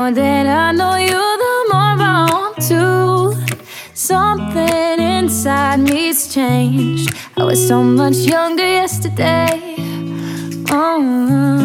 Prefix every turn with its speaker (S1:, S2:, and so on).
S1: more that I know you, the more I want to. Something inside me's changed. I was so much younger yesterday. Oh.